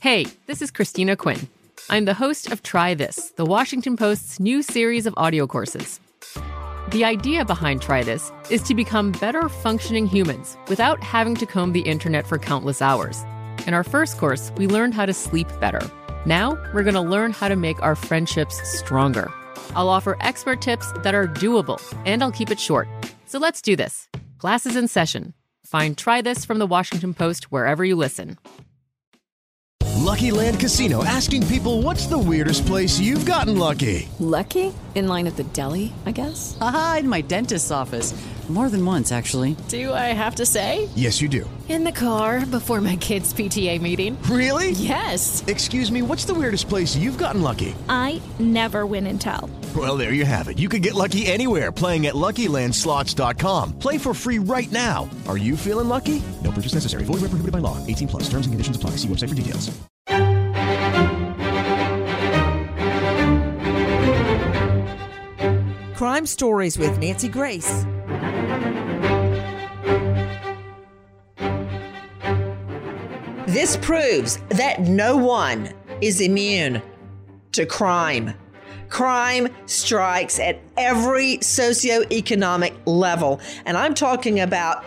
Hey, this is Christina Quinn. I'm the host of Try This, the Washington Post's new series of audio courses. The idea behind Try This is to become better functioning humans without having to comb the internet for countless hours. In our first course, we learned how to sleep better. Now, we're going to learn how to make our friendships stronger. I'll offer expert tips that are doable, and I'll keep it short. So let's do this. Class is in session. Find Try This from the Washington Post wherever you listen. Lucky Land Casino, asking people, what's the weirdest place you've gotten lucky? Lucky? In line at the deli, I guess? Aha, in my dentist's office. More than once, actually. Do I have to say? Yes, you do. In the car before my kids' PTA meeting. Really? Yes. Excuse me, what's the weirdest place you've gotten lucky? I never win and tell. Well, there you have it. You can get lucky anywhere, playing at LuckyLandSlots.com. Play for free right now. Are you feeling lucky? No purchase necessary. Void where prohibited by law. 18 plus. Terms and conditions apply. See website for details. Crime Stories with Nancy Grace. This proves that no one is immune to crime. Crime strikes at every socioeconomic level, and I'm talking about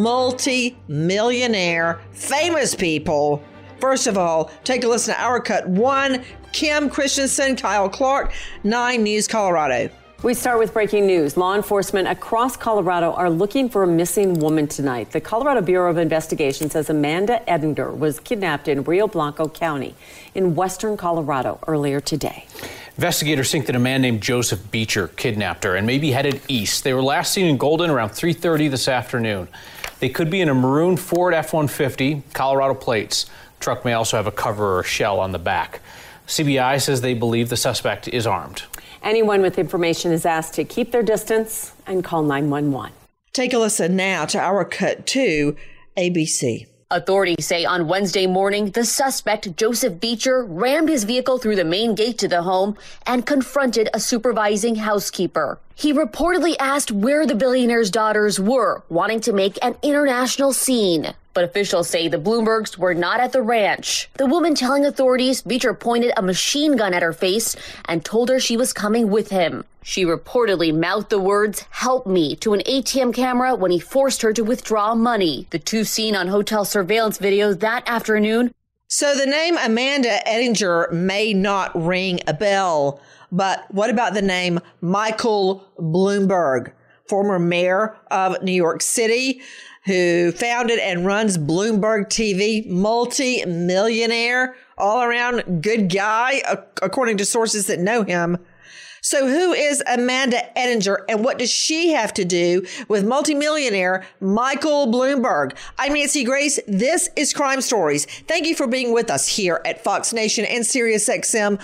multi-millionaire famous people. First of all, take a listen to Our Cut 1, Kim Christensen, Kyle Clark, 9 News Colorado. We start with breaking news. Law enforcement across Colorado are looking for a missing woman tonight. The Colorado Bureau of Investigation says Amanda Edinger was kidnapped in Rio Blanco County in western Colorado earlier today. Investigators think that a man named Joseph Beecher kidnapped her and may be headed east. They were last seen in Golden around 3:30 this afternoon. They could be in a maroon Ford F-150, Colorado plates. The truck may also have a cover or a shell on the back. CBI says they believe the suspect is armed. Anyone with information is asked to keep their distance and call 911. Take a listen now to Our Cut 2, ABC. Authorities say on Wednesday morning, the suspect, Joseph Beecher, rammed his vehicle through the main gate to the home and confronted a supervising housekeeper. He reportedly asked where the billionaire's daughters were, wanting to make an international scene. But officials say the Bloombergs were not at the ranch. The woman telling authorities Beecher pointed a machine gun at her face and told her she was coming with him. She reportedly mouthed the words, "Help me," to an ATM camera when he forced her to withdraw money. The two seen on hotel surveillance videos that afternoon. So the name Amanda Edinger may not ring a bell, but what about the name Michael Bloomberg, former mayor of New York City, who founded and runs Bloomberg TV, multi-millionaire, all-around good guy, according to sources that know him. So who is Amanda Edinger, and what does she have to do with multimillionaire Michael Bloomberg? I'm Nancy Grace. This is Crime Stories. Thank you for being with us here at Fox Nation and SiriusXM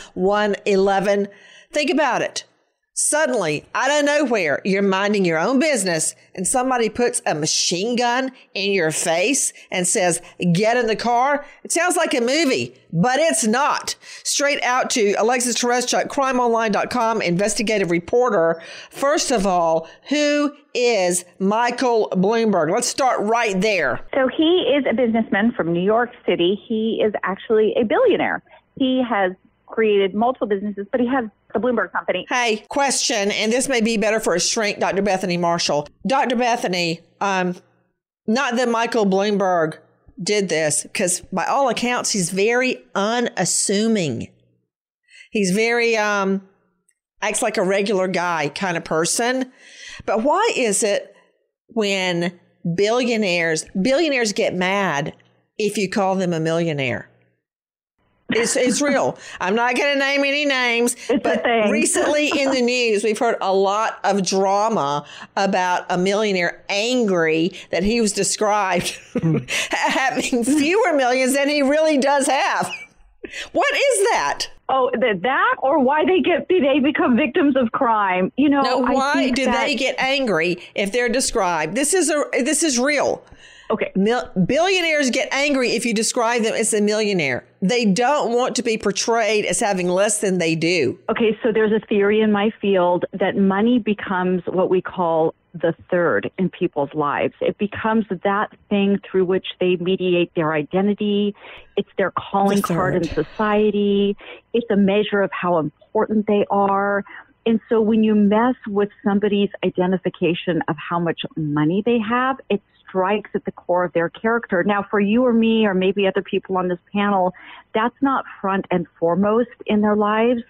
111. Think about it. Suddenly, out of nowhere, you're minding your own business and somebody puts a machine gun in your face and says, "Get in the car." It sounds like a movie, but it's not. Straight out to Alexis Tereszcuk, crimeonline.com investigative reporter. First of all, who is Michael Bloomberg? Let's start right there. So he is a businessman from New York City. He is actually a billionaire. He has created multiple businesses, but he has the Bloomberg Company. Hey, question, and this may be better for a shrink, Dr. Bethany Marshall. Dr. Bethany, not that Michael Bloomberg did this, because by all accounts, he's very unassuming. He's very, acts like a regular guy kind of person. But why is it when billionaires get mad if you call them a millionaire? It's real. I'm not going to name any names, but recently in the news, we've heard a lot of drama about a millionaire angry that he was described having fewer millions than he really does have. What is that? Oh, that or why they become victims of crime? Why do they get angry if they're described? This is real. Okay. Billionaires get angry if you describe them as a millionaire. They don't want to be portrayed as having less than they do. Okay, so there's a theory in my field that money becomes what we call the third in people's lives. It becomes that thing through which they mediate their identity. It's their calling card in society. It's a measure of how important they are. And so when you mess with somebody's identification of how much money they have, it strikes at the core of their character. Now, for you or me or maybe other people on this panel, that's not front and foremost in their lives.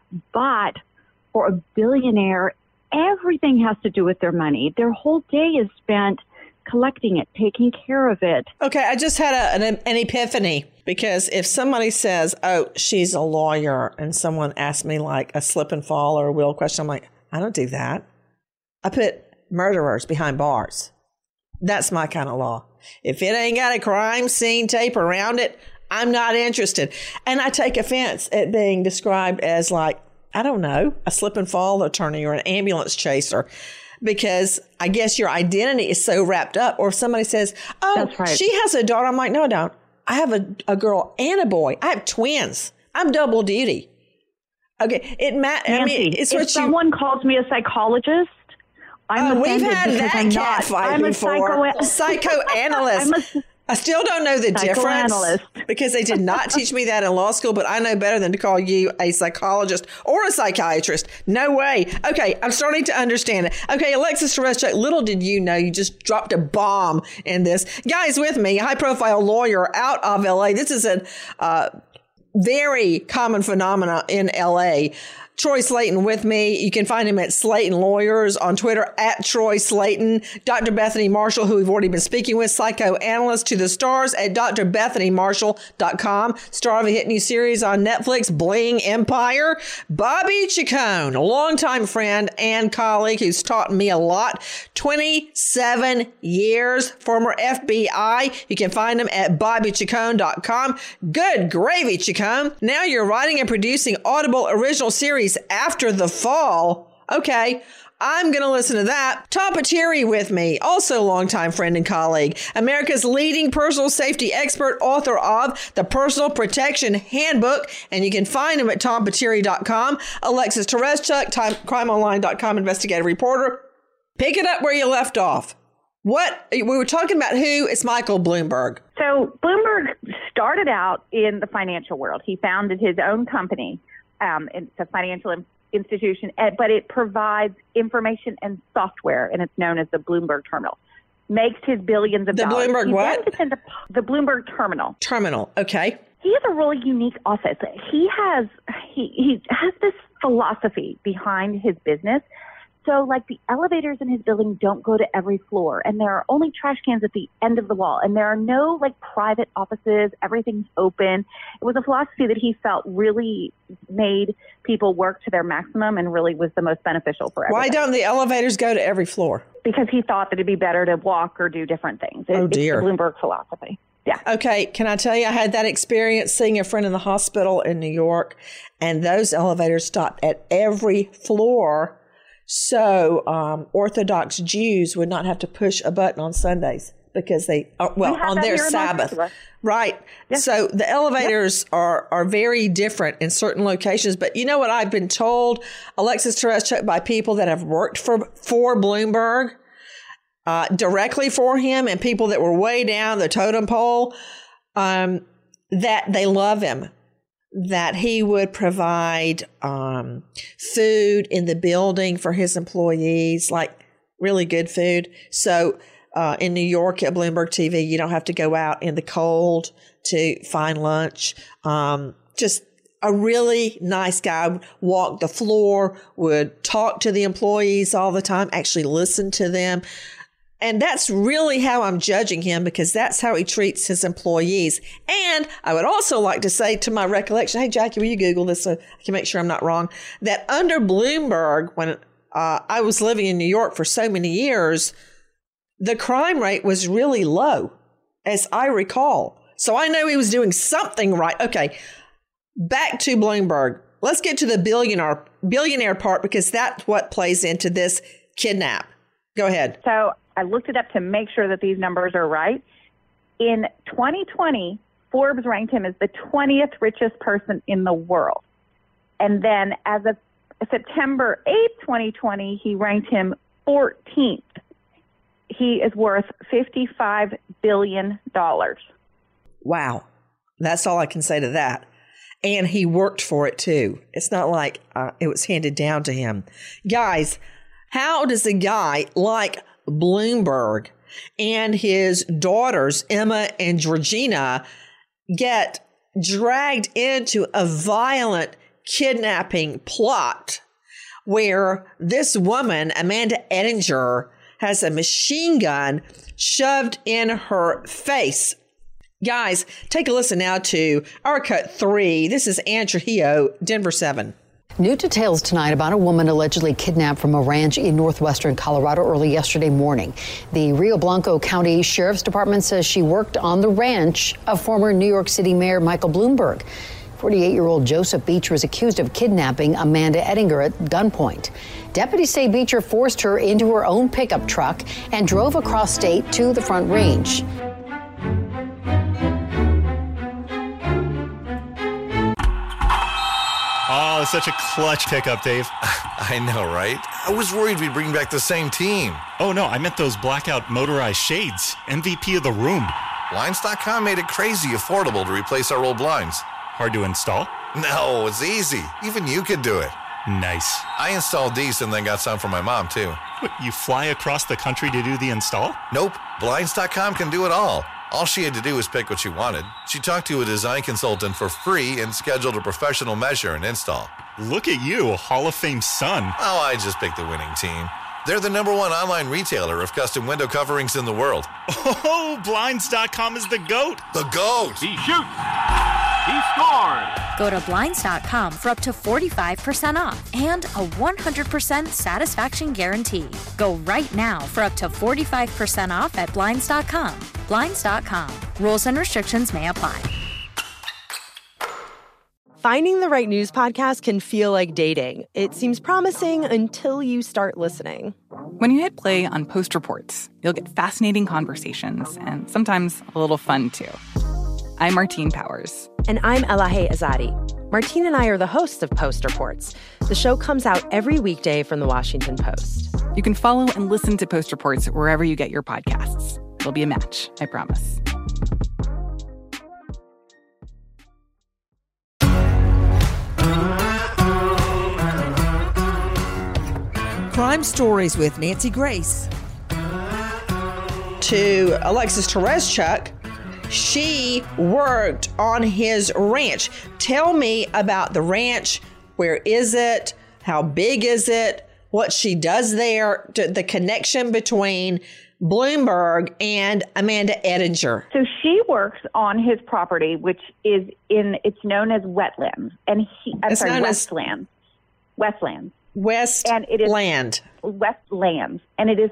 But for a billionaire, everything has to do with their money. Their whole day is spent collecting it, taking care of it. Okay, I just had an epiphany, because if somebody says, oh, she's a lawyer, and someone asks me like a slip and fall or a will question, I'm like, I don't do that. I put murderers behind bars. That's my kind of law. If it ain't got a crime scene tape around it, I'm not interested. And I take offense at being described as like, I don't know, a slip and fall attorney or an ambulance chaser, because I guess your identity is so wrapped up. Or if somebody says, oh, she has a daughter. I'm like, no, I don't. I have a girl and a boy. I have twins. I'm double duty. Okay. If someone calls me a psychologist, I'm we've had that cat fight before. Psychoanalyst. I still don't know the difference because they did not teach me that in law school, but I know better than to call you a psychologist or a psychiatrist. No way. Okay, I'm starting to understand it. Okay, Alexis Tereszcuk, little did you know, you just dropped a bomb in this. Guys with me, a high-profile lawyer out of L.A. This is a very common phenomena in L.A. Troy Slaton with me. You can find him at Slaton Lawyers on Twitter, at Troy Slaton. Dr. Bethany Marshall, who we've already been speaking with, psychoanalyst to the stars at drbethanymarshall.com. Star of a hit new series on Netflix, Bling Empire. Bobby Chacon, a longtime friend and colleague who's taught me a lot. 27 years, former FBI. You can find him at bobbychacon.com. Good gravy, Chacon. Now you're writing and producing Audible original series after the fall. Okay, I'm going to listen to that. Tom Patieri with me, also longtime friend and colleague, America's leading personal safety expert, author of The Personal Protection Handbook, and you can find him at tompatieri.com. Alexis Tereszcuk, crimeonline.com investigative reporter. Pick it up where you left off. We were talking about who is Michael Bloomberg. So Bloomberg started out in the financial world. He founded his own company. It's a financial institution, but it provides information and software, and it's known as the Bloomberg Terminal. Makes his billions of dollars. The Bloomberg what? The Bloomberg Terminal. Terminal, okay. He has a really unique office. He has this philosophy behind his business. So, like, the elevators in his building don't go to every floor, and there are only trash cans at the end of the wall, and there are no, like, private offices. Everything's open. It was a philosophy that he felt really made people work to their maximum and really was the most beneficial for everyone. Why don't the elevators go to every floor? Because he thought that it'd be better to walk or do different things. Oh, dear. It's the Bloomberg philosophy. Yeah. Okay. Can I tell you, I had that experience seeing a friend in the hospital in New York, and those elevators stopped at every floor. So Orthodox Jews would not have to push a button on Sundays because on their Sabbath. Right. Yeah. So the elevators are very different in certain locations. But you know what I've been told, Alexis Tereszcuk, by people that have worked for Bloomberg, directly for him, and people that were way down the totem pole, that they love him. That he would provide food in the building for his employees, like really good food. So in New York at Bloomberg TV, you don't have to go out in the cold to find lunch. Just a really nice guy, would walk the floor, would talk to the employees all the time, actually listen to them. And that's really how I'm judging him, because that's how he treats his employees. And I would also like to say, to my recollection, hey, Jackie, will you Google this so I can make sure I'm not wrong, that under Bloomberg, when I was living in New York for so many years, the crime rate was really low, as I recall. So I know he was doing something right. Okay, back to Bloomberg. Let's get to the billionaire part, because that's what plays into this kidnap. Go ahead. So I looked it up to make sure that these numbers are right. In 2020, Forbes ranked him as the 20th richest person in the world. And then as of September 8th, 2020, he ranked him 14th. He is worth $55 billion. Wow. That's all I can say to that. And he worked for it too. It's not like it was handed down to him. Guys, how does a guy like Bloomberg and his daughters, Emma and Georgina, get dragged into a violent kidnapping plot where this woman, Amanda Ettinger, has a machine gun shoved in her face? Guys, take a listen now to our Cut 3. This is Ann Trujillo, Denver 7. New details tonight about a woman allegedly kidnapped from a ranch in northwestern Colorado early yesterday morning. The Rio Blanco County Sheriff's Department says she worked on the ranch of former New York City Mayor Michael Bloomberg. 48-year-old Joseph Beecher is accused of kidnapping Amanda Ettinger at gunpoint. Deputies say Beecher forced her into her own pickup truck and drove across state to the Front Range. Oh, it's such a clutch pickup, Dave. I know, right? I was worried we'd bring back the same team. Oh, no, I meant those blackout motorized shades. MVP of the room. Blinds.com made it crazy affordable to replace our old blinds. Hard to install? No, it's easy. Even you could do it. Nice. I installed these and then got some for my mom, too. What, you fly across the country to do the install? Nope. Blinds.com can do it all. All she had to do was pick what she wanted. She talked to a design consultant for free and scheduled a professional measure and install. Look at you, a Hall of Fame son. Oh, I just picked the winning team. They're the #1 online retailer of custom window coverings in the world. Oh, Blinds.com is the GOAT. The GOAT. He shoots. He scores. Go to Blinds.com for up to 45% off and a 100% satisfaction guarantee. Go right now for up to 45% off at Blinds.com. Blinds.com. Rules and restrictions may apply. Finding the right news podcast can feel like dating. It seems promising until you start listening. When you hit play on Post Reports, you'll get fascinating conversations and sometimes a little fun, too. I'm Martine Powers. And I'm Elahe Azadi. Martine and I are the hosts of Post Reports. The show comes out every weekday from The Washington Post. You can follow and listen to Post Reports wherever you get your podcasts. It'll be a match, I promise. Crime Stories with Nancy Grace. To Alexis Tereszcuk, she worked on his ranch. Tell me about the ranch. Where is it? How big is it? What she does there? The connection between Bloomberg and Amanda Ettinger. So she works on his property, which is it's known as wetlands. And Westlands. West and it is land. Westlands. And it is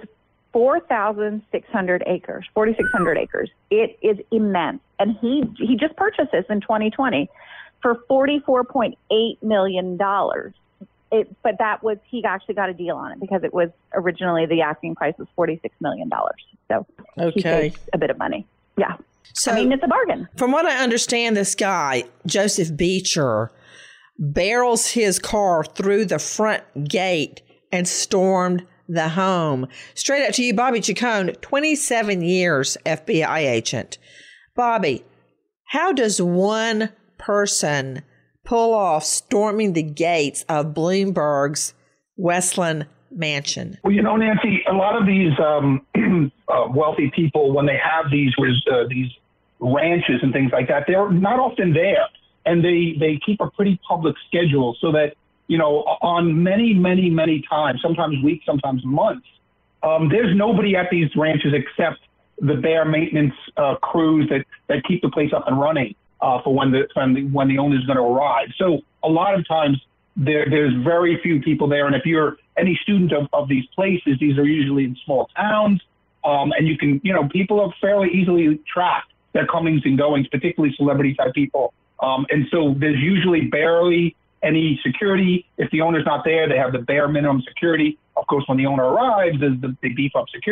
4,600 acres, 4,600 acres. It is immense. And he just purchased this in 2020 for $44.8 million. But he actually got a deal on it because it was originally the asking price was $46 million. So he saved a bit of money. Yeah. So, I mean, it's a bargain. From what I understand, this guy, Joseph Beecher, barrels his car through the front gate and stormed the home. Straight up to you, Bobby Chacon, 27 years FBI agent. Bobby, how does one person pull off storming the gates of Bloomberg's Westland mansion? Well, Nancy, a lot of these wealthy people, when they have these ranches and things like that, they're not often there. And they keep a pretty public schedule so that, on many, many, many times, sometimes weeks, sometimes months, there's nobody at these ranches except the bare maintenance crews that keep the place up and running for when the owner's going to arrive. So a lot of times there's very few people there. And if you're any student of these places, these are usually in small towns. And you can, people are fairly easily tracked their comings and goings, particularly celebrity type people. And so there's usually barely any security. If the owner's not there, they have the bare minimum security. Of course, when the owner arrives, they beef up security.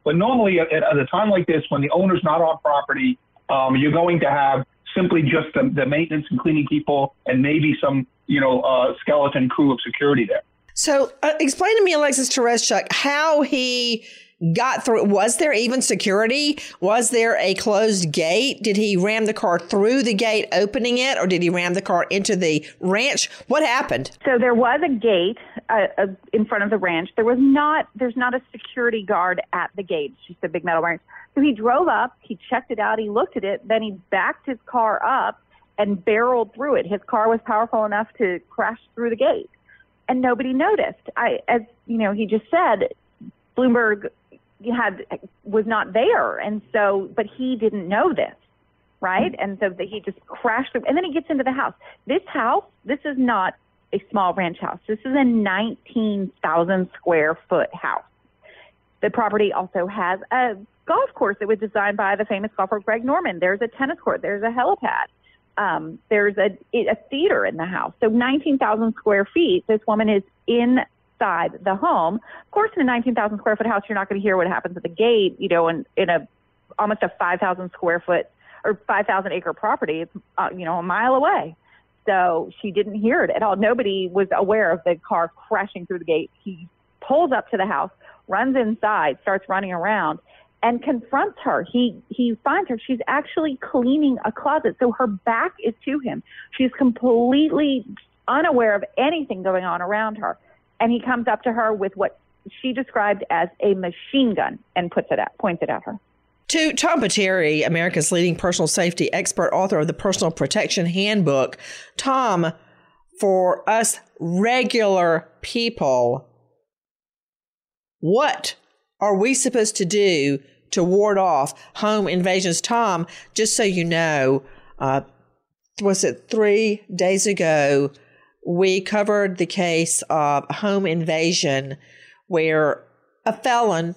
But normally at a time like this, when the owner's not on property, you're going to have simply just the maintenance and cleaning people and maybe some, skeleton crew of security there. So explain to me, Alexis Tereszcuk, how he got through. Was there even security? Was there a closed gate? Did he ram the car through the gate, opening it, or did he ram the car into the ranch? What happened? So there was a gate in front of the ranch. There's not a security guard at the gate. It's just a big metal ranch. So he drove up, he checked it out, he looked at it, then he backed his car up and barreled through it. His car was powerful enough to crash through the gate, and nobody noticed. As he just said, Bloomberg was not there, and so, but he didn't know this, right? And so he just crashed through, and then he gets into the house. This is not a small ranch house. This is a 19,000 square foot house. The property also has a golf course that was designed by the famous golfer Greg Norman. There's a tennis court. There's a helipad. There's a theater in the house. So 19,000 square feet. This woman is inside the home. Of course, in a 19,000 square foot house, you're not going to hear what happens at the gate. In a almost a 5,000 square foot or 5,000 acre property, it's a mile away. So she didn't hear it at all. Nobody was aware of the car crashing through the gate. He pulls up to the house, runs inside, starts running around, and confronts her. He finds her. She's actually cleaning a closet. So her back is to him. She's completely unaware of anything going on around her. And he comes up to her with what she described as a machine gun and points it at her. To Tom Pietri, America's leading personal safety expert, author of the Personal Protection Handbook. Tom, for us regular people, what are we supposed to do to ward off home invasions? Tom, just so you know, was it 3 days ago, we covered the case of home invasion where a felon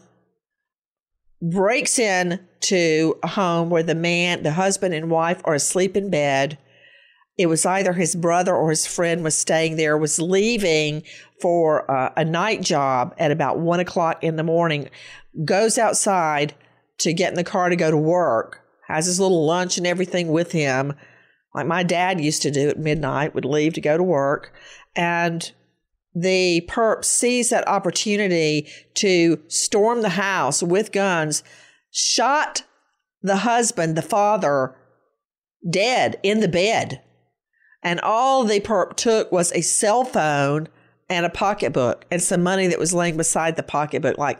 breaks in to a home where the husband and wife are asleep in bed. It was either his brother or his friend was staying there, was leaving for a night job at about 1 o'clock in the morning, goes outside to get in the car to go to work, has his little lunch and everything with him, like my dad used to do at midnight, would leave to go to work. And the perp sees that opportunity to storm the house with guns, shot the husband, the father, dead in the bed. And all the perp took was a cell phone and a pocketbook and some money that was laying beside the pocketbook, like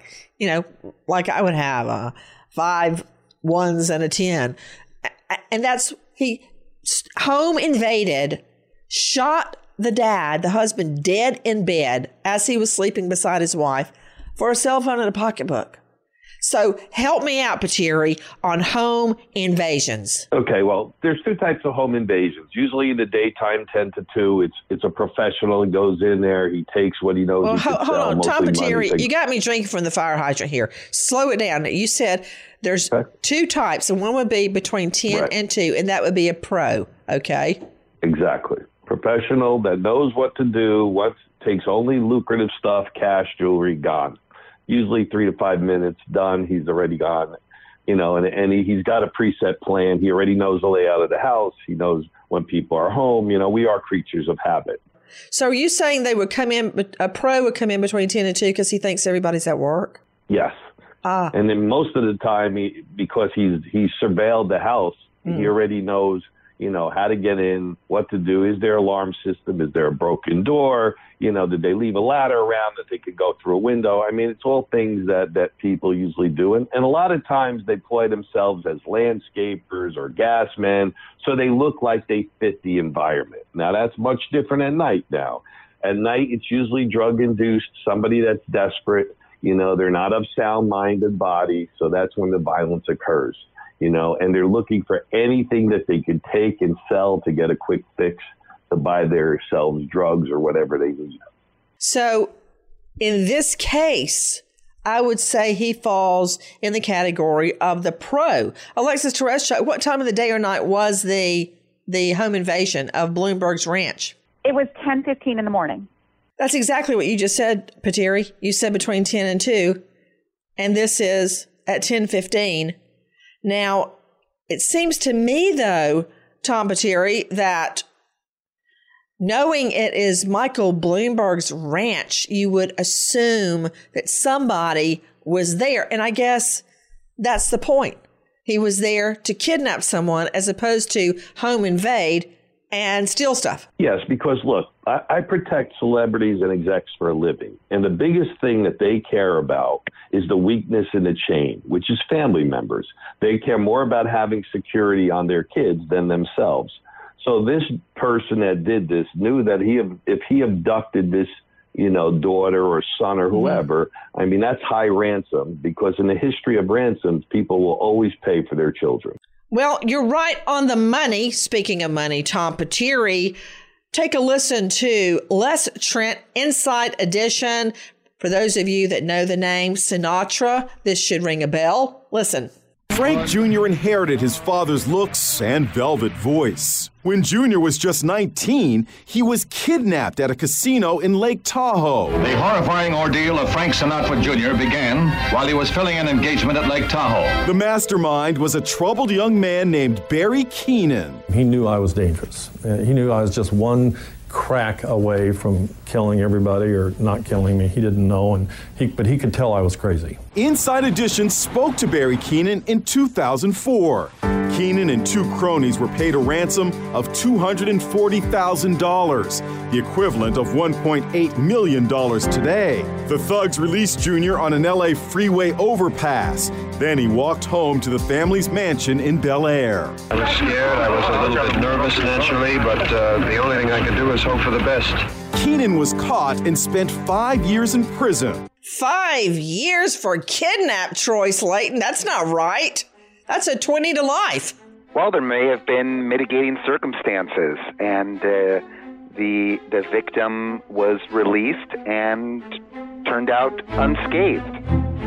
I would have 5 ones and a 10. And he home invaded, shot the dad, the husband, dead in bed as he was sleeping beside his wife for a cell phone and a pocketbook. So help me out, Pietri, on home invasions. Okay, well, there's 2 types of home invasions. Usually in the daytime, 10 to 2, it's a professional and goes in there. He takes what he knows. Well, he can hold sell, on, Tom Pietri, money. you got me drinking from the fire hydrant here. Slow it down. You said there's 2 types, and one would be between 10 and 2, and that would be a pro, okay? Exactly. Professional that knows what to do, takes only lucrative stuff, cash, jewelry, gone. Usually 3 to 5 minutes, done. He's already gone, and he's got a preset plan. He already knows the layout of the house. He knows when people are home. We are creatures of habit. So are you saying a pro would come in between 10 and 2 because he thinks everybody's at work? Yes. And then most of the time, because he's surveilled the house, he already knows, how to get in, what to do. Is there an alarm system? Is there a broken door? Did they leave a ladder around that they could go through a window? I mean, it's all things that people usually do. And a lot of times they play themselves as landscapers or gas men, so they look like they fit the environment. Now, that's much different at night now. At night, it's usually drug-induced, somebody that's desperate. They're not of sound-minded body, so that's when the violence occurs. And they're looking for anything that they could take and sell to get a quick fix to buy themselves drugs or whatever they need. So in this case, I would say he falls in the category of the pro. Alexis Tereszcuk, what time of the day or night was the home invasion of Bloomberg's ranch? It was 10:15 in the morning. That's exactly what you just said, Pietri. You said between 10 and 2. And this is at 10:15. Now, it seems to me, though, Tom Pateri, that knowing it is Michael Bloomberg's ranch, you would assume that somebody was there. And I guess that's the point. He was there to kidnap someone as opposed to home invade and steal stuff. Yes, because look, I protect celebrities and execs for a living. And the biggest thing that they care about is the weakness in the chain, which is family members. They care more about having security on their kids than themselves. So this person that did this knew that if he abducted this, daughter or son or whoever, I mean, that's high ransom, because in the history of ransoms, people will always pay for their children. Well, you're right on the money. Speaking of money, Tom Pateri, take a listen to Les Trent Inside Edition. For those of you that know the name Sinatra, this should ring a bell. Listen. Frank Jr. inherited his father's looks and velvet voice. When Jr. was just 19, he was kidnapped at a casino in Lake Tahoe. The horrifying ordeal of Frank Sinatra Jr. began while he was filling an engagement at Lake Tahoe. The mastermind was a troubled young man named Barry Keenan. He knew I was dangerous. He knew I was just one crack away from killing everybody or not killing me. He didn't know, but he could tell I was crazy. Inside Edition spoke to Barry Keenan in 2004. Keenan and two cronies were paid a ransom of $240,000, the equivalent of $1.8 million today. The thugs released Jr. on an LA freeway overpass. Then he walked home to the family's mansion in Bel Air. I was scared. I was a little bit nervous naturally, but the only thing I could do is hope for the best. Keenan was caught and spent 5 years in prison. 5 years for kidnap, Troy Slayton? That's not right. That's a 20 to life. Well, there may have been mitigating circumstances, and the victim was released and turned out unscathed.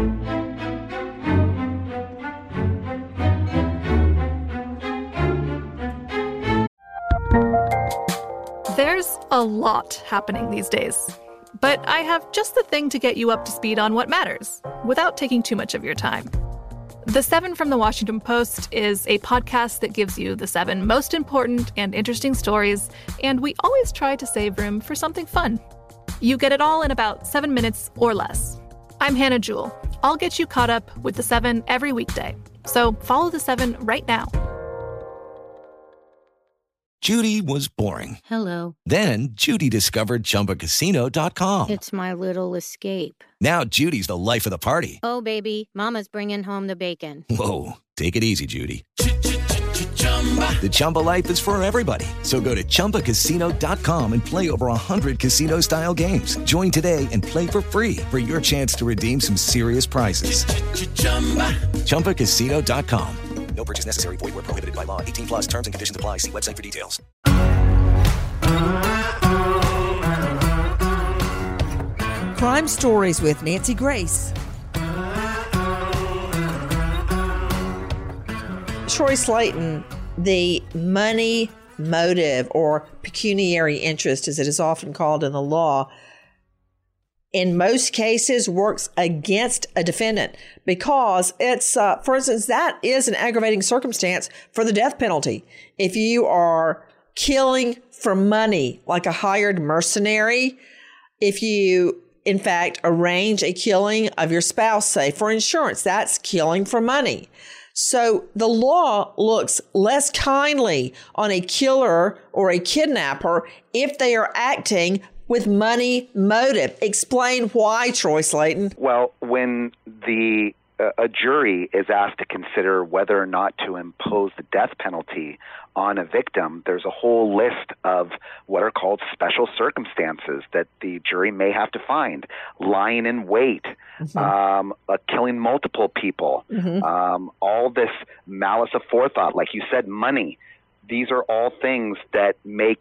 There's a lot happening these days, but I have just the thing to get you up to speed on what matters without taking too much of your time. The 7 from the Washington Post is a podcast that gives you the 7 most important and interesting stories, and we always try to save room for something fun. You get it all in about 7 minutes or less. I'm Hannah Jewell. I'll get you caught up with the 7 every weekday. So follow the 7 right now. Judy was boring. Hello. Then Judy discovered ChumbaCasino.com. It's my little escape. Now Judy's the life of the party. Oh, baby, mama's bringing home the bacon. Whoa, take it easy, Judy. The Chumba life is for everybody. So go to ChumbaCasino.com and play over 100 casino-style games. Join today and play for free for your chance to redeem some serious prizes. ChumbaCasino.com. No purchase necessary. Void where prohibited by law. 18 plus terms and conditions apply. See website for details. Crime Stories with Nancy Grace. Troy Slayton, the money motive or pecuniary interest, as it is often called in the law, in most cases works against a defendant because it's, for instance, that is an aggravating circumstance for the death penalty. If you are killing for money, like a hired mercenary, if you, in fact, arrange a killing of your spouse, say, for insurance, that's killing for money. So the law looks less kindly on a killer or a kidnapper if they are acting with money motive. Explain why, Troy Slayton. Well, when a jury is asked to consider whether or not to impose the death penalty on a victim, there's a whole list of what are called special circumstances that the jury may have to find. Lying in wait, killing multiple people, all this malice aforethought, like you said, money. These are all things that make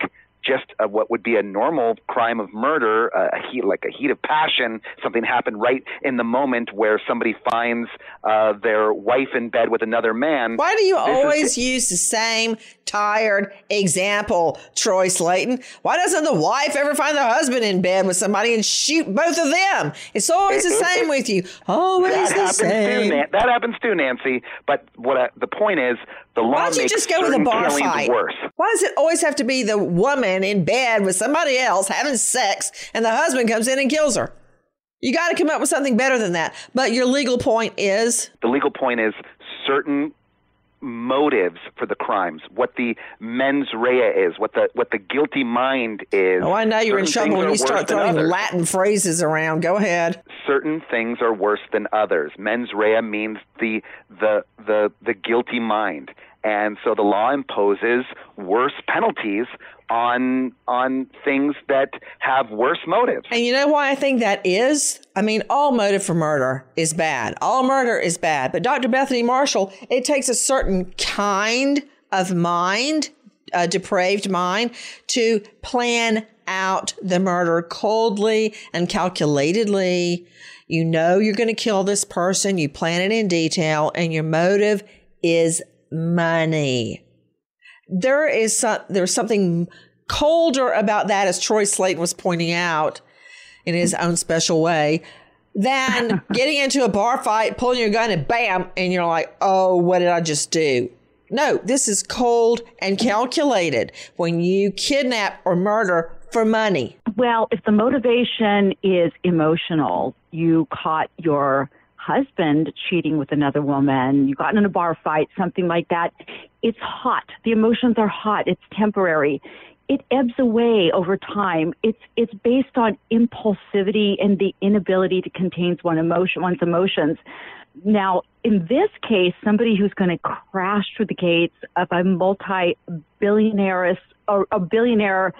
just what would be a normal crime of murder, a heat of passion. Something happened right in the moment where somebody finds their wife in bed with another man. Why do you always use the same tired example, Troy Slayton? Why doesn't the wife ever find the husband in bed with somebody and shoot both of them? It's always the same with you. Always the same. That happens too, Nancy. But the point is, the law Why don't you just go with a bar fight? Worse. Why does it always have to be the woman in bed with somebody else having sex and the husband comes in and kills her? You got to come up with something better than that. But your legal point is? The legal point is certain motives for the crimes, what the mens rea is, what the guilty mind is. Oh, I know you're in trouble when you start throwing Latin phrases around. Go ahead. Certain things are worse than others. Mens rea means the guilty mind. And so the law imposes worse penalties on things that have worse motives. And you know why I think that is? I mean, all motive for murder is bad. All murder is bad. But Dr. Bethany Marshall, it takes a certain kind of mind, a depraved mind, to plan out the murder coldly and calculatedly. You know you're going to kill this person. You plan it in detail, and your motive is money. There's something colder about that, as Troy Slayton was pointing out in his own special way, than getting into a bar fight, pulling your gun, and bam, and you're like, oh, what did I just do? No, this is cold and calculated when you kidnap or murder for money. Well, if the motivation is emotional, you caught your husband cheating with another woman, you got in a bar fight, something like that, it's hot. The emotions are hot. It's temporary. It ebbs away over time. It's based on impulsivity and the inability to contain one's emotions. Now, in this case, somebody who's going to crash through the gates of a multi-billionaire's or a billionaire's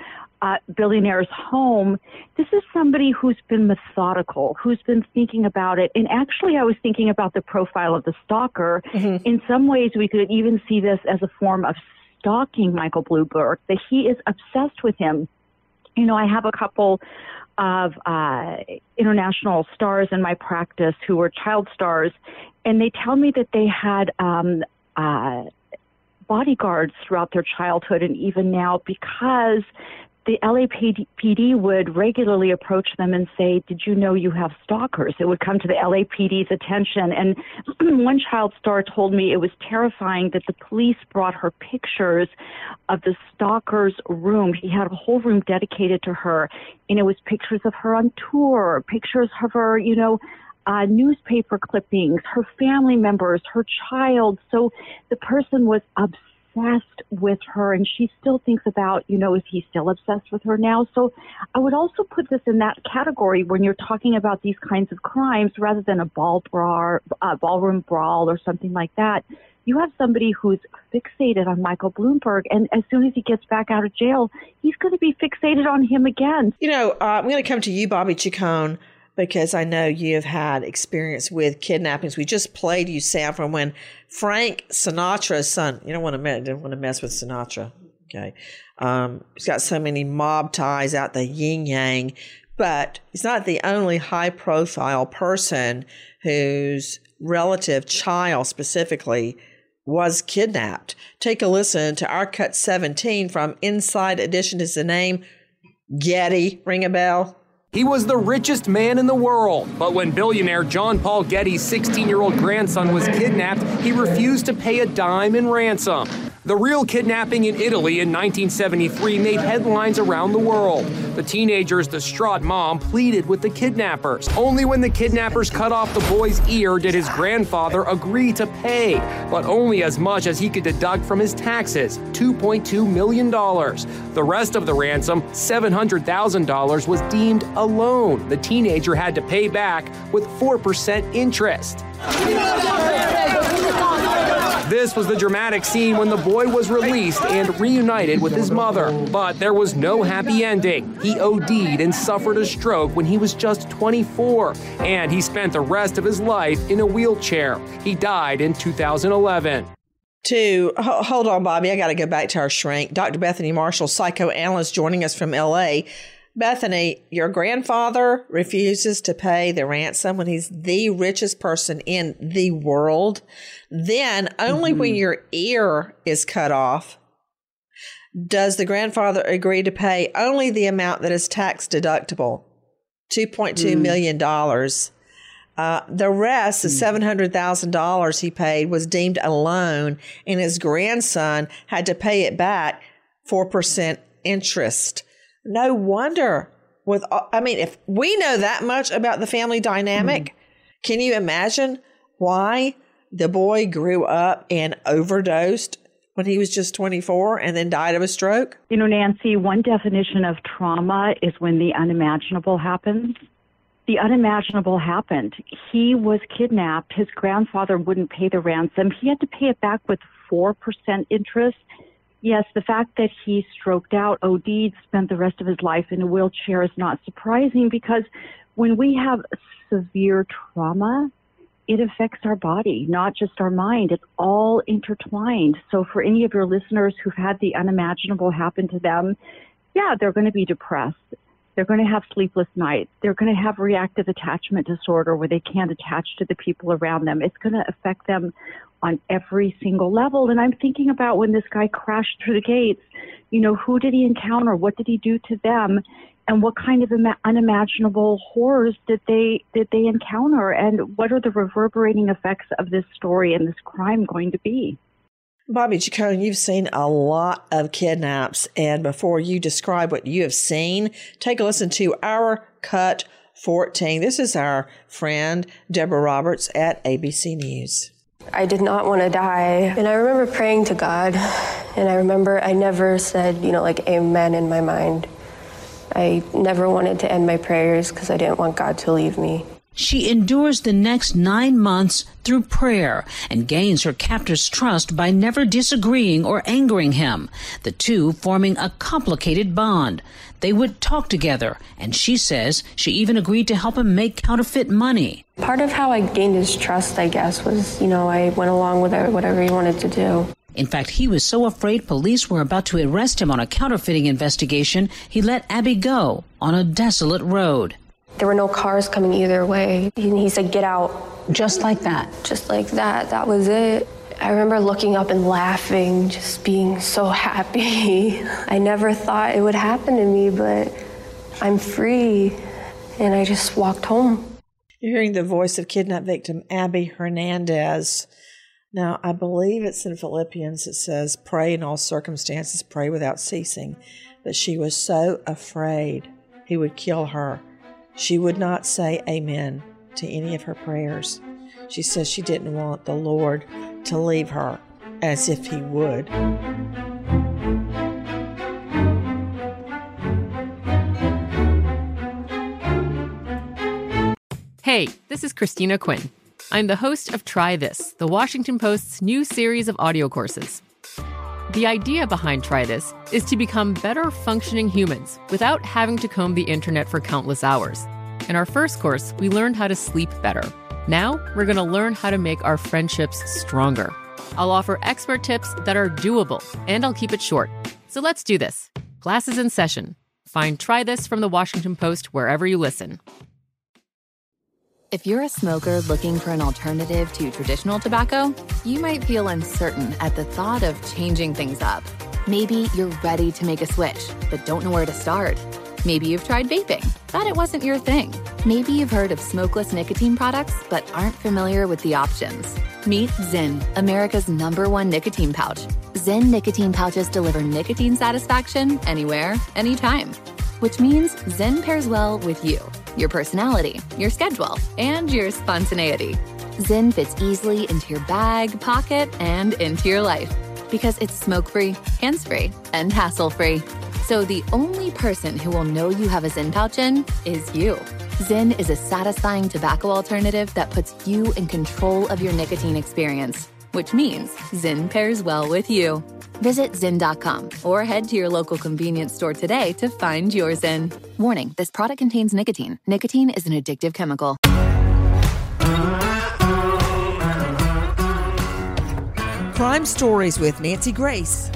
home, this is somebody who's been methodical, who's been thinking about it. And actually, I was thinking about the profile of the stalker. Mm-hmm. In some ways, we could even see this as a form of stalking Michael Bloomberg, that he is obsessed with him. You know, I have a couple of international stars in my practice who were child stars, and they tell me that they had bodyguards throughout their childhood and even now, because the LAPD would regularly approach them and say, did you know you have stalkers? It would come to the LAPD's attention. And one child star told me it was terrifying that the police brought her pictures of the stalker's room. He had a whole room dedicated to her, and it was pictures of her on tour, pictures of her, newspaper clippings, her family members, her child. So the person was obsessed with her, and she still thinks about, is he still obsessed with her now? So I would also put this in that category when you're talking about these kinds of crimes, rather than a ballroom brawl or something like that. You have somebody who's fixated on Michael Bloomberg, and as soon as he gets back out of jail, he's going to be fixated on him again. I'm going to come to you, Bobby Chacon, because I know you have had experience with kidnappings. We just played you sound from when Frank Sinatra's son, didn't want to mess with Sinatra. Okay. He's got so many mob ties out the yin yang, but he's not the only high profile person whose relative child specifically was kidnapped. Take a listen to our cut 17 from Inside Edition. Is the name Getty ring a bell? He was the richest man in the world, but when billionaire John Paul Getty's 16-year-old grandson was kidnapped, he refused to pay a dime in ransom. The real kidnapping in Italy in 1973 made headlines around the world. The teenager's distraught mom pleaded with the kidnappers. Only when the kidnappers cut off the boy's ear did his grandfather agree to pay, but only as much as he could deduct from his taxes, $2.2 million. The rest of the ransom, $700,000, was deemed a loan the teenager had to pay back with 4% interest. This was the dramatic scene when the boy was released and reunited with his mother. But there was no happy ending. He OD'd and suffered a stroke when he was just 24, and he spent the rest of his life in a wheelchair. He died in 2011. Hold on, Bobby. I got to go back to our shrink. Dr. Bethany Marshall, psychoanalyst, joining us from L.A. Bethany, your grandfather refuses to pay the ransom when he's the richest person in the world. Then only when your ear is cut off does the grandfather agree to pay only the amount that is tax deductible, $2.2 million. The rest, the $700,000 he paid, was deemed a loan, and his grandson had to pay it back 4% interest. No wonder. If we know that much about the family dynamic, can you imagine why the boy grew up and overdosed when he was just 24 and then died of a stroke? You know, Nancy, one definition of trauma is when the unimaginable happens. The unimaginable happened. He was kidnapped. His grandfather wouldn't pay the ransom. He had to pay it back with 4% interest. Yes, the fact that he stroked out, OD'd, spent the rest of his life in a wheelchair is not surprising, because when we have severe trauma, it affects our body, not just our mind. It's all intertwined. So for any of your listeners who've had the unimaginable happen to them, yeah, they're going to be depressed. They're going to have sleepless nights. They're going to have reactive attachment disorder where they can't attach to the people around them. It's going to affect them on every single level. And I'm thinking about when this guy crashed through the gates, you know, who did he encounter? What did he do to them? And what kind of unimaginable horrors did they encounter? And what are the reverberating effects of this story and this crime going to be? Bobby Chacon, you've seen a lot of kidnaps, and before you describe what you have seen, take a listen to our Cut 14. This is our friend Deborah Roberts at ABC News. I did not want to die, and I remember praying to God, and I remember I never said, amen in my mind. I never wanted to end my prayers because I didn't want God to leave me. She endures the next 9 months through prayer and gains her captor's trust by never disagreeing or angering him, the two forming a complicated bond. They would talk together, and she says she even agreed to help him make counterfeit money. Part of how I gained his trust, I guess, was, I went along with whatever he wanted to do. In fact, he was so afraid police were about to arrest him on a counterfeiting investigation, he let Abby go on a desolate road. There were no cars coming either way. He said, get out. Just like that? Just like that. That was it. I remember looking up and laughing, just being so happy. I never thought it would happen to me, but I'm free. And I just walked home. You're hearing the voice of kidnapped victim Abby Hernandez. Now, I believe it's in Philippians. It says, pray in all circumstances, pray without ceasing. But she was so afraid he would kill her. She would not say amen to any of her prayers. She says she didn't want the Lord to leave her, as if he would. Hey, this is Christina Quinn. I'm the host of Try This, the Washington Post's new series of audio courses. The idea behind Try This is to become better functioning humans without having to comb the internet for countless hours. In our first course, we learned how to sleep better. Now, we're going to learn how to make our friendships stronger. I'll offer expert tips that are doable, and I'll keep it short. So let's do this. Class is in session. Find Try This from the Washington Post wherever you listen. If you're a smoker looking for an alternative to traditional tobacco, you might feel uncertain at the thought of changing things up. Maybe you're ready to make a switch, but don't know where to start. Maybe you've tried vaping, thought it wasn't your thing. Maybe you've heard of smokeless nicotine products, but aren't familiar with the options. Meet Zyn, America's #1 nicotine pouch. Zyn nicotine pouches deliver nicotine satisfaction anywhere, anytime. Which means Zyn pairs well with you, your personality, your schedule, and your spontaneity. Zyn fits easily into your bag, pocket, and into your life. Because it's smoke-free, hands-free, and hassle-free. So the only person who will know you have a Zyn pouch in is you. Zyn is a satisfying tobacco alternative that puts you in control of your nicotine experience, which means Zyn pairs well with you. Visit Zyn.com or head to your local convenience store today to find your Zyn. Warning, this product contains nicotine. Nicotine is an addictive chemical. Crime Stories with Nancy Grace.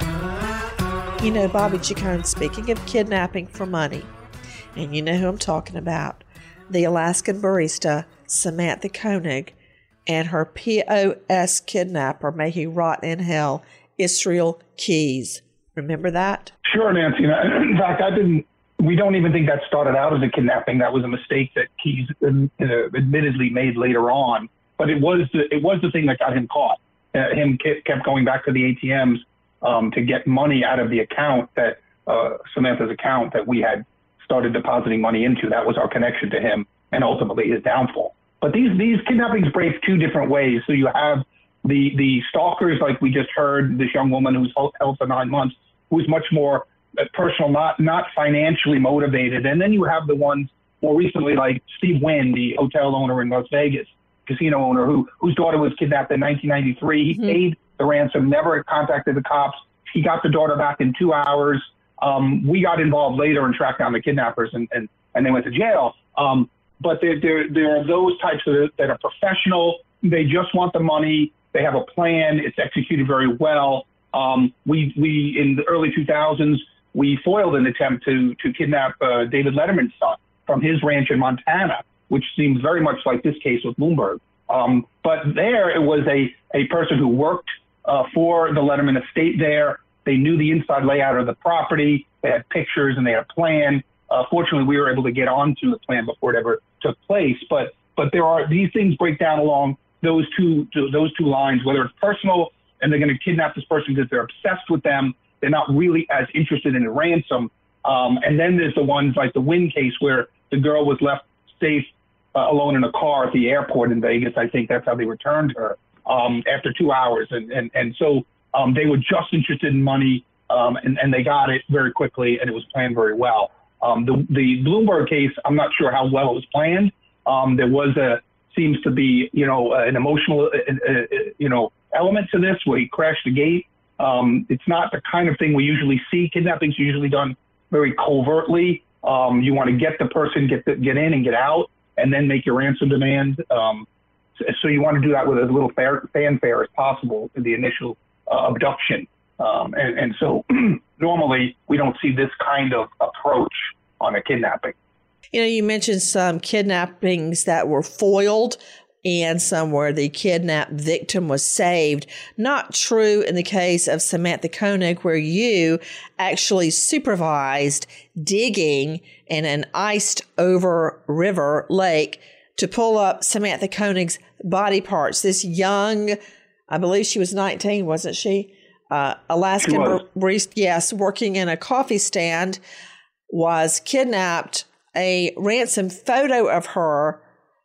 You know, Bobby Chacon, speaking of kidnapping for money, and you know who I'm talking about, the Alaskan barista, Samantha Koenig, and her POS kidnapper, may he rot in hell, Israel Keys. Remember that? Sure, Nancy. In fact, we don't even think that started out as a kidnapping. That was a mistake that Keys admittedly made later on. But it was the thing that got him caught. Him kept going back to the ATMs to get money out of the account that Samantha's account that we had started depositing money into. That was our connection to him, and ultimately his downfall. But these kidnappings break two different ways. So you have the stalkers, like we just heard, this young woman who's held for 9 months, who's much more personal, not financially motivated. And then you have the ones more recently, like Steve Wynn, the hotel owner in Las Vegas, casino owner, whose daughter was kidnapped in 1993. He paid the ransom, never contacted the cops. He got the daughter back in 2 hours. We got involved later and tracked down the kidnappers, and they went to jail. But there are those types that are professional. They just want the money. They have a plan. It's executed very well. We in the early 2000s, we foiled an attempt to kidnap David Letterman's son from his ranch in Montana, which seems very much like this case with Bloomberg. But there it was a person who worked for the Letterman estate there. They knew the inside layout of the property. They had pictures and they had a plan. Fortunately, we were able to get onto the plan before it ever took place. But these things break down along those two lines, whether it's personal and they're going to kidnap this person because they're obsessed with them. They're not really as interested in a ransom. And then there's the ones like the Wynn case where the girl was left safe alone in a car at the airport in Vegas. I think that's how they returned her after 2 hours. And so they were just interested in money, and they got it very quickly, and it was planned very well. The Bloomberg case, I'm not sure how well it was planned. There seems to be, an emotional, element to this where he crashed the gate. It's not the kind of thing we usually see. Kidnappings are usually done very covertly. You want to get the person, get in and get out, and then make your ransom demand. So you want to do that with as little fanfare as possible in the initial abduction. And so normally we don't see this kind of approach on a kidnapping. You mentioned some kidnappings that were foiled and some where the kidnapped victim was saved. Not true in the case of Samantha Koenig, where you actually supervised digging in an iced over lake to pull up Samantha Koenig's body parts. This young, I believe she was 19, wasn't she? Alaskan barista, yes, working in a coffee stand, was kidnapped. A ransom photo of her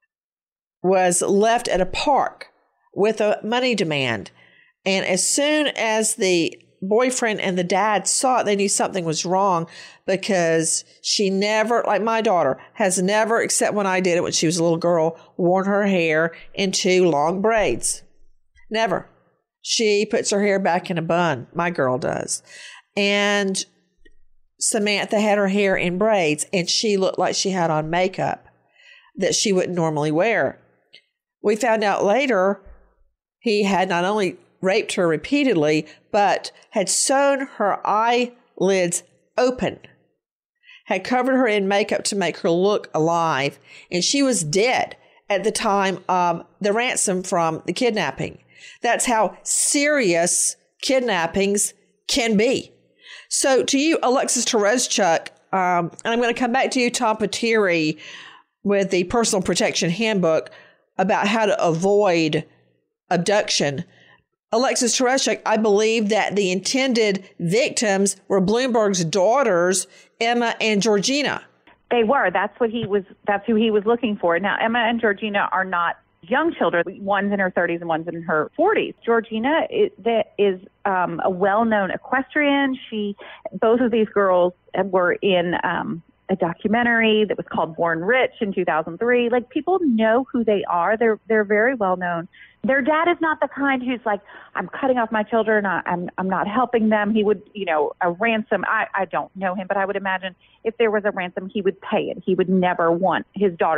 was left at a park with a money demand. And as soon as the boyfriend and the dad saw it, they knew something was wrong, because she never, like my daughter, has never, except when I did it when she was a little girl, worn her hair into long braids. Never. She puts her hair back in a bun. My girl does. And Samantha had her hair in braids, and she looked like she had on makeup that she wouldn't normally wear. We found out later he had not only raped her repeatedly, but had sewn her eyelids open, had covered her in makeup to make her look alive, and she was dead at the time of the ransom from the kidnapping. That's how serious kidnappings can be. So to you, Alexis Tereszcuk, and I'm going to come back to you, Tom Patiri, with the Personal Protection Handbook about how to avoid abduction. Alexis Tereszcuk, I believe that the intended victims were Bloomberg's daughters, Emma and Georgina. They were. That's who he was looking for. Now, Emma and Georgina are not young children. One's in her 30s and one's in her 40s. Georgina is a well-known equestrian. Both of these girls were in a documentary that was called Born Rich in 2003. Like, people know who they are. They're very well known. Their dad is not the kind who's like, I'm cutting off my children. I'm not helping them. He would, a ransom. I don't know him, but I would imagine if there was a ransom, he would pay it. He would never want his daughters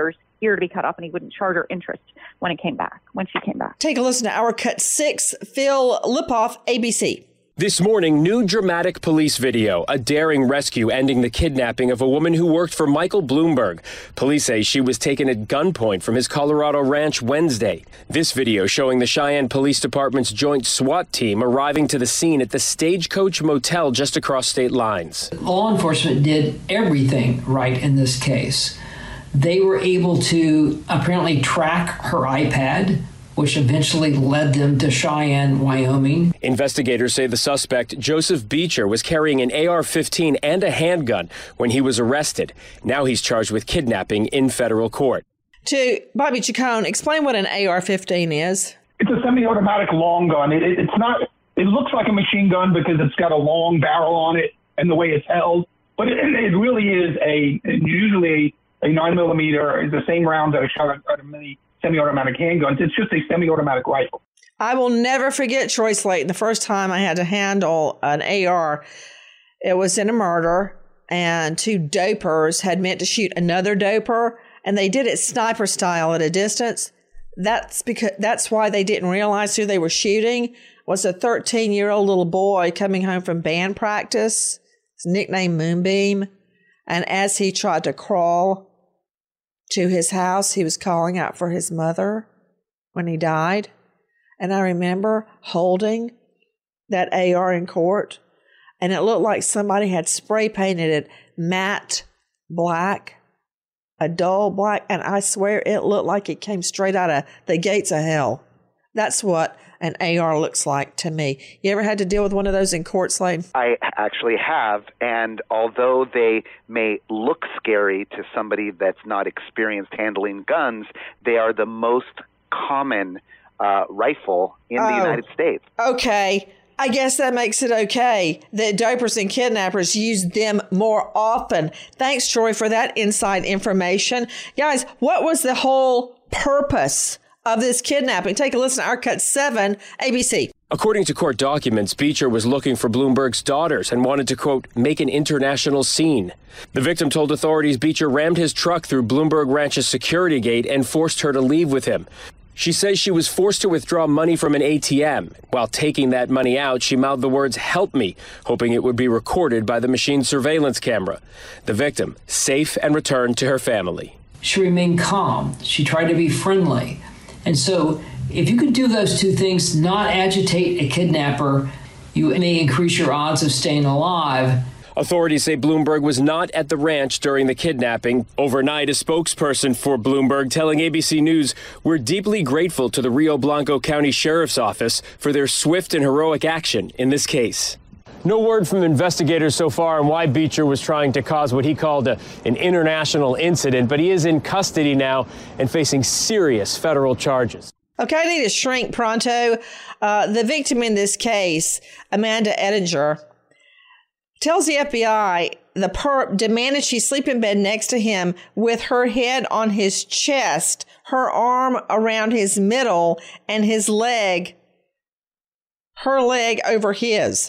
ear to be cut off, and he wouldn't charge her interest when she came back. Take a listen to our cut 6. Phil Lipoff, ABC. This morning, new dramatic police video, a daring rescue ending the kidnapping of a woman who worked for Michael Bloomberg. Police say she was taken at gunpoint from his Colorado ranch Wednesday. This video showing the Cheyenne Police Department's joint SWAT team arriving to the scene at the Stagecoach Motel just across state lines. Law enforcement did everything right in this case. They were able to apparently track her iPad, which eventually led them to Cheyenne, Wyoming. Investigators say the suspect, Joseph Beecher, was carrying an AR-15 and a handgun when he was arrested. Now he's charged with kidnapping in federal court. To Bobby Chacon, explain what an AR-15 is. It's a semi-automatic long gun. It's not. It looks like a machine gun because it's got a long barrel on it and the way it's held. But it really is usually a 9mm is the same round that are shot at many semi-automatic handguns. It's just a semi-automatic rifle. I will never forget, Troy Slayton, the first time I had to handle an AR. It was in a murder, and 2 dopers had meant to shoot another doper, and they did it sniper style at a distance. That's why they didn't realize who they were shooting was a 13-year-old little boy coming home from band practice. His nickname Moonbeam. And as he tried to crawl to his house, he was calling out for his mother when he died. And I remember holding that AR in court, and it looked like somebody had spray painted it matte black, a dull black, and I swear it looked like it came straight out of the gates of hell. That's what an AR looks like to me. You ever had to deal with one of those in court, Slade? I actually have, and although they may look scary to somebody that's not experienced handling guns, they are the most common rifle in the United States. Okay. I guess that makes it okay that dopers and kidnappers use them more often. Thanks, Troy, for that inside information. Guys, what was the whole purpose of this kidnapping? Take a listen to our cut 7, ABC. According to court documents, Beecher was looking for Bloomberg's daughters and wanted to, quote, make an international scene. The victim told authorities Beecher rammed his truck through Bloomberg Ranch's security gate and forced her to leave with him. She says she was forced to withdraw money from an ATM. While taking that money out, she mouthed the words, "Help me," hoping it would be recorded by the machine's surveillance camera. The victim, safe and returned to her family. She remained calm. She tried to be friendly. And so if you could do those 2 things, not agitate a kidnapper, you may increase your odds of staying alive. Authorities say Bloomberg was not at the ranch during the kidnapping. Overnight, a spokesperson for Bloomberg telling ABC News, "We're deeply grateful to the Rio Blanco County Sheriff's Office for their swift and heroic action in this case." No word from investigators so far on why Beecher was trying to cause what he called an international incident, but he is in custody now and facing serious federal charges. Okay, I need a shrink pronto. The victim in this case, Amanda Ettinger, tells the FBI the perp demanded she sleep in bed next to him with her head on his chest, her arm around his middle, and her leg over his.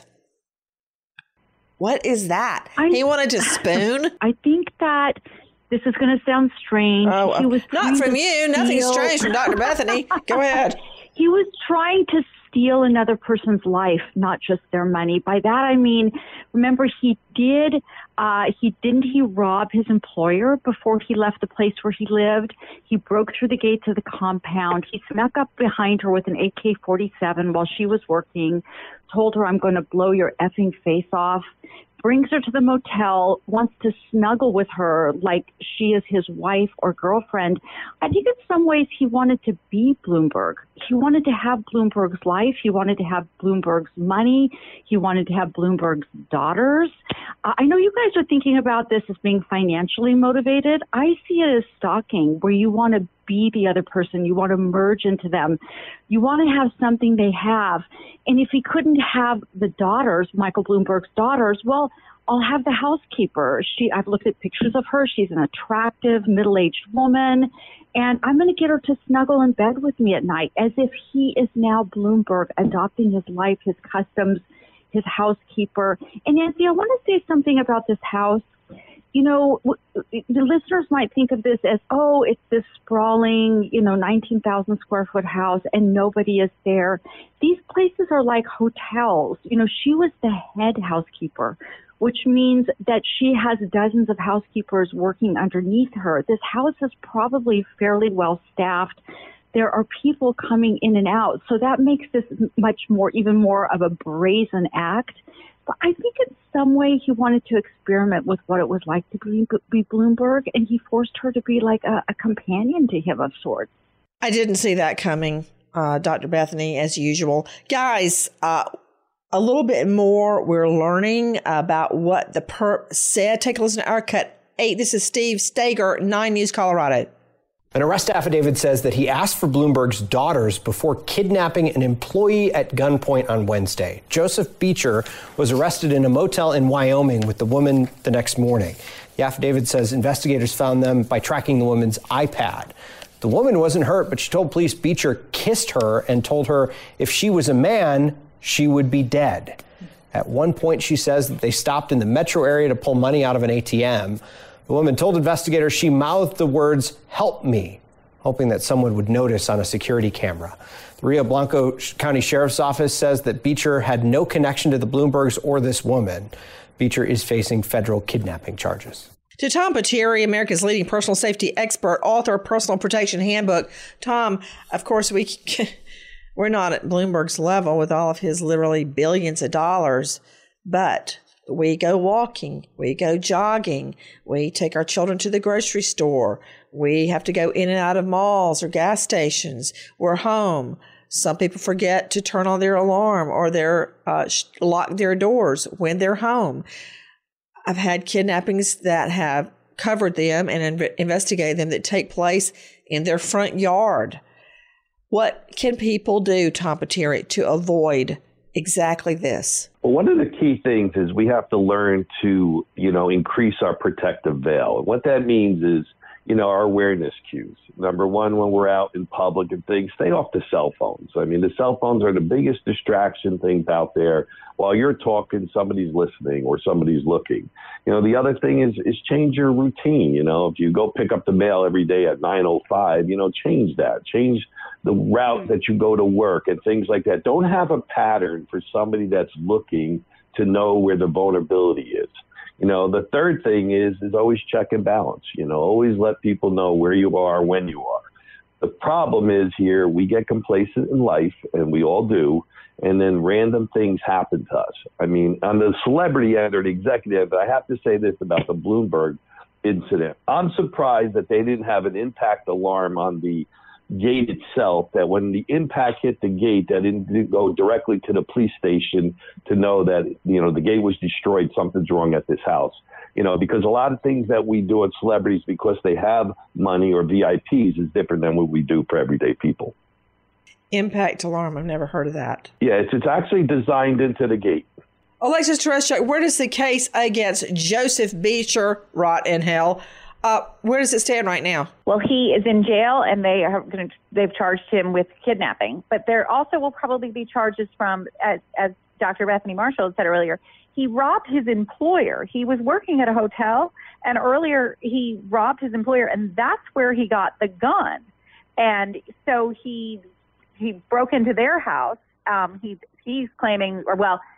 What is that? He wanted to spoon? I think that this is going to sound strange. He was not from you. Nothing strange from Dr. Bethany. Go ahead. He was trying to steal another person's life, not just their money. By that I mean, remember he rob his employer before he left the place where he lived. He broke through the gates of the compound. He snuck up behind her with an AK-47 while she was working, told her, "I'm going to blow your effing face off," brings her to the motel, wants to snuggle with her like she is his wife or girlfriend. I think in some ways he wanted to be Bloomberg. He wanted to have Bloomberg's life. He wanted to have Bloomberg's money. He wanted to have Bloomberg's daughters. I know you guys are thinking about this as being financially motivated. I see it as stalking, where you want to be the other person. You want to merge into them. You want to have something they have. And if he couldn't have the daughters, Michael Bloomberg's daughters, well, I'll have the housekeeper. I've looked at pictures of her. She's an attractive, middle-aged woman. And I'm going to get her to snuggle in bed with me at night, as if he is now Bloomberg, adopting his life, his customs, his housekeeper. And Nancy, I want to say something about this house. the listeners might think of this as, oh, it's this sprawling, 19,000 square foot house and nobody is there. These places are like hotels. She was the head housekeeper, which means that she has dozens of housekeepers working underneath her. This house is probably fairly well staffed. There are people coming in and out. So that makes this even more of a brazen act. But I think in some way he wanted to experiment with what it was like to be Bloomberg, and he forced her to be like a companion to him of sorts. I didn't see that coming, Dr. Bethany, as usual. Guys, a little bit more we're learning about what the perp said. Take a listen to our cut 8. This is Steve Stager, 9 News, Colorado. An arrest affidavit says that he asked for Bloomberg's daughters before kidnapping an employee at gunpoint on Wednesday. Joseph Beecher was arrested in a motel in Wyoming with the woman the next morning. The affidavit says investigators found them by tracking the woman's iPad. The woman wasn't hurt, but she told police Beecher kissed her and told her if she was a man, she would be dead. At one point, she says that they stopped in the metro area to pull money out of an ATM. The woman told investigators she mouthed the words, "Help me," hoping that someone would notice on a security camera. The Rio Blanco County Sheriff's Office says that Beecher had no connection to the Bloombergs or this woman. Beecher is facing federal kidnapping charges. To Tom Patieri, America's leading personal safety expert, author of Personal Protection Handbook. Tom, of course, we're not at Bloomberg's level with all of his literally billions of dollars, but we go walking, we go jogging, we take our children to the grocery store, we have to go in and out of malls or gas stations, we're home. Some people forget to turn on their alarm or lock their doors when they're home. I've had kidnappings that have covered them and investigated them that take place in their front yard. What can people do, Tom Patieri, to avoid exactly this? Well, one of the key things is we have to learn to, increase our protective veil. And what that means is, our awareness cues. Number one, when we're out in public and things, stay off the cell phones. I mean, the cell phones are the biggest distraction things out there. While you're talking, somebody's listening or somebody's looking. The other thing is change your routine. If you go pick up the mail every day at 9:05, change that. Change the route that you go to work and things like that. Don't have a pattern for somebody that's looking to know where the vulnerability is. The third thing is always check and balance. Always let people know where you are, when you are. The problem is here, we get complacent in life, and we all do, and then random things happen to us. I mean, on the celebrity end or the executive, I have to say this about the Bloomberg incident. I'm surprised that they didn't have an impact alarm on the gate itself, that when the impact hit the gate, that didn't go directly to the police station to know that, the gate was destroyed, something's wrong at this house. Because a lot of things that we do at celebrities because they have money or VIPs is different than what we do for everyday people. Impact alarm. I've never heard of that. Yeah, it's actually designed into the gate. Alexis Tereshchuk, where does the case against Joseph Beecher, rot in hell, where does it stand right now? Well, he is in jail, and they've charged him with kidnapping. But there also will probably be charges from, as Dr. Bethany Marshall said earlier, he robbed his employer. He was working at a hotel, and earlier he robbed his employer, and that's where he got the gun. And so he broke into their house. He's claiming,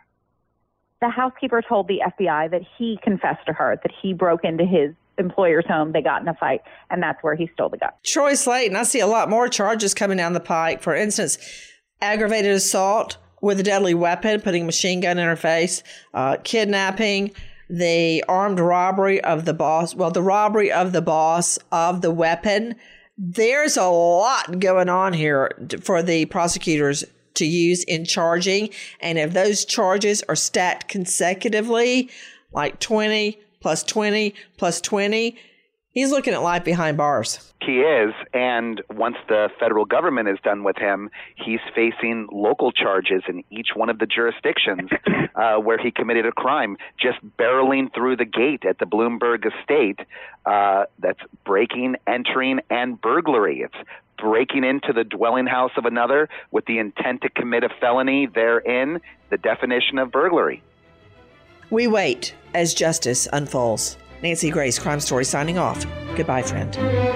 the housekeeper told the FBI that he confessed to her that he broke into his employer's home. They got in a fight, and that's where he stole the gun. Troy Slayton, I see a lot more charges coming down the pike. For instance, aggravated assault with a deadly weapon, putting a machine gun in her face, kidnapping, the armed robbery of the boss, the robbery of the boss of the weapon. There's a lot going on here for the prosecutors to use in charging. And if those charges are stacked consecutively, like 20 plus 20 plus 20, he's looking at life behind bars. He is, and once the federal government is done with him, he's facing local charges in each one of the jurisdictions where he committed a crime. Just barreling through the gate at the Bloomberg estate, that's breaking, entering, and burglary. It's breaking into the dwelling house of another with the intent to commit a felony therein, the definition of burglary. We wait as justice unfolds. Nancy Grace, Crime Story, signing off. Goodbye, friend.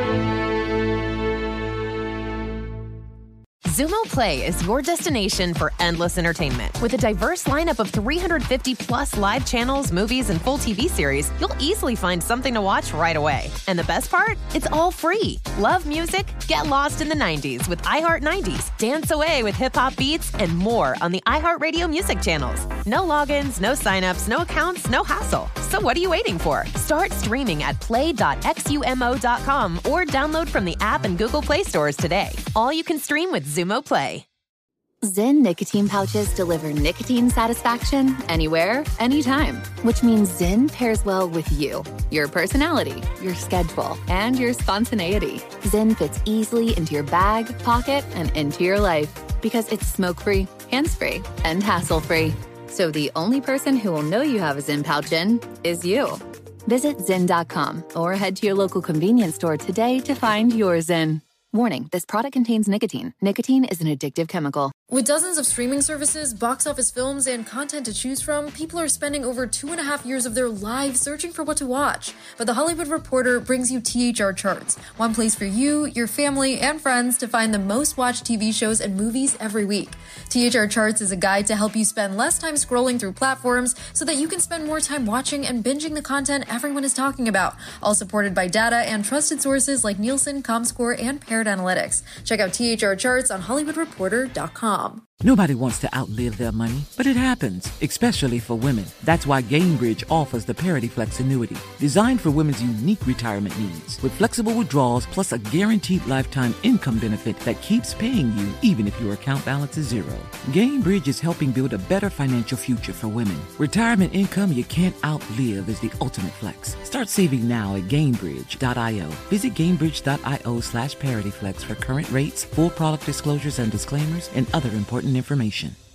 Xumo Play is your destination for endless entertainment. With a diverse lineup of 350 plus live channels, movies, and full TV series, you'll easily find something to watch right away. And the best part? It's all free. Love music? Get lost in the 90s with iHeart 90s, dance away with hip-hop beats, and more on the iHeartRadio music channels. No logins, no signups, no accounts, no hassle. So what are you waiting for? Start streaming at play.xumo.com or download from the app and Google Play stores today. All you can stream with Xumo Play. Zyn nicotine pouches deliver nicotine satisfaction anywhere, anytime, which means Zyn pairs well with you, your personality, your schedule, and your spontaneity. Zyn fits easily into your bag, pocket, and into your life because it's smoke-free, hands-free, and hassle-free. So the only person who will know you have a Zyn pouch in is you. Visit Zyn.com or head to your local convenience store today to find your Zyn. Warning, this product contains nicotine. Nicotine is an addictive chemical. With dozens of streaming services, box office films, and content to choose from, people are spending over 2.5 years of their lives searching for what to watch. But The Hollywood Reporter brings you THR Charts, one place for you, your family, and friends to find the most watched TV shows and movies every week. THR Charts is a guide to help you spend less time scrolling through platforms so that you can spend more time watching and binging the content everyone is talking about, all supported by data and trusted sources like Nielsen, Comscore, and Parrot Analytics. Check out THR Charts on HollywoodReporter.com. Nobody wants to outlive their money, but it happens, especially for women. That's why Gainbridge offers the Parity Flex annuity, designed for women's unique retirement needs, with flexible withdrawals plus a guaranteed lifetime income benefit that keeps paying you even if your account balance is zero. Gainbridge is helping build a better financial future for women. Retirement income you can't outlive is the ultimate flex. Start saving now at Gainbridge.io. Visit Gainbridge.io/ParityFlex for current rates, full product disclosures and disclaimers, and other important information.